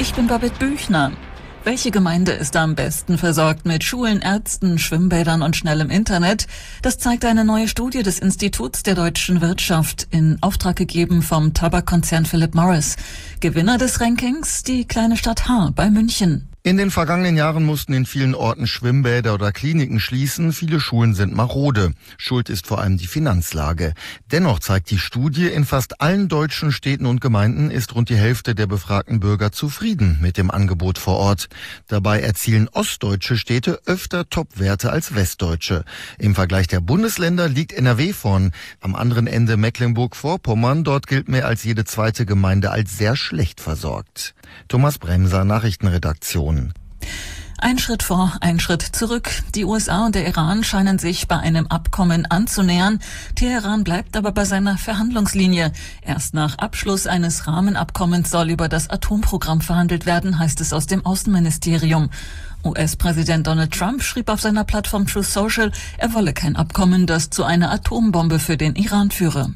Ich bin Babette Büchner. Welche Gemeinde ist am besten versorgt mit Schulen, Ärzten, Schwimmbädern und schnellem Internet? Das zeigt eine neue Studie des Instituts der deutschen Wirtschaft, in Auftrag gegeben vom Tabakkonzern Philip Morris. Gewinner des Rankings, die kleine Stadt Haar bei München. In den vergangenen Jahren mussten in vielen Orten Schwimmbäder oder Kliniken schließen. Viele Schulen sind marode. Schuld ist vor allem die Finanzlage. Dennoch zeigt die Studie, in fast allen deutschen Städten und Gemeinden ist rund die Hälfte der befragten Bürger zufrieden mit dem Angebot vor Ort. Dabei erzielen ostdeutsche Städte öfter Topwerte als westdeutsche. Im Vergleich der Bundesländer liegt NRW vorn. Am anderen Ende Mecklenburg-Vorpommern. Dort gilt mehr als jede zweite Gemeinde als sehr schlecht versorgt. Thomas Bremser, Nachrichtenredaktion. Ein Schritt vor, ein Schritt zurück. Die USA und der Iran scheinen sich bei einem Abkommen anzunähern. Teheran bleibt aber bei seiner Verhandlungslinie. Erst nach Abschluss eines Rahmenabkommens soll über das Atomprogramm verhandelt werden, heißt es aus dem Außenministerium. US-Präsident Donald Trump schrieb auf seiner Plattform Truth Social, er wolle kein Abkommen, das zu einer Atombombe für den Iran führe.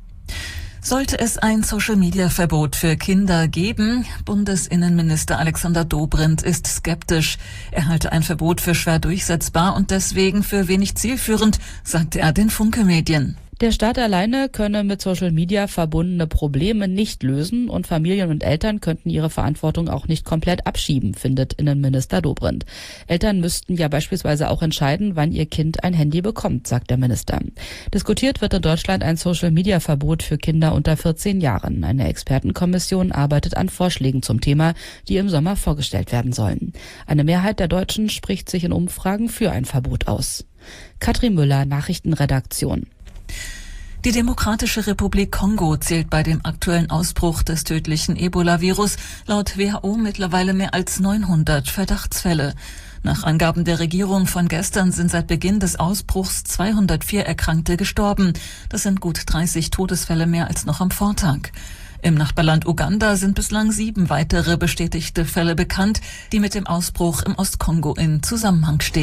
Sollte es ein Social-Media-Verbot für Kinder geben? Bundesinnenminister Alexander Dobrindt ist skeptisch. Er halte ein Verbot für schwer durchsetzbar und deswegen für wenig zielführend, sagte er den Funke-Medien. Der Staat alleine könne mit Social Media verbundene Probleme nicht lösen und Familien und Eltern könnten ihre Verantwortung auch nicht komplett abschieben, findet Innenminister Dobrindt. Eltern müssten ja beispielsweise auch entscheiden, wann ihr Kind ein Handy bekommt, sagt der Minister. Diskutiert wird in Deutschland ein Social Media Verbot für Kinder unter 14 Jahren. Eine Expertenkommission arbeitet an Vorschlägen zum Thema, die im Sommer vorgestellt werden sollen. Eine Mehrheit der Deutschen spricht sich in Umfragen für ein Verbot aus. Katrin Müller, Nachrichtenredaktion. Die Demokratische Republik Kongo zählt bei dem aktuellen Ausbruch des tödlichen Ebola-Virus laut WHO mittlerweile mehr als 900 Verdachtsfälle. Nach Angaben der Regierung von gestern sind seit Beginn des Ausbruchs 204 Erkrankte gestorben. Das sind gut 30 Todesfälle mehr als noch am Vortag. Im Nachbarland Uganda sind bislang 7 weitere bestätigte Fälle bekannt, die mit dem Ausbruch im Ostkongo in Zusammenhang stehen.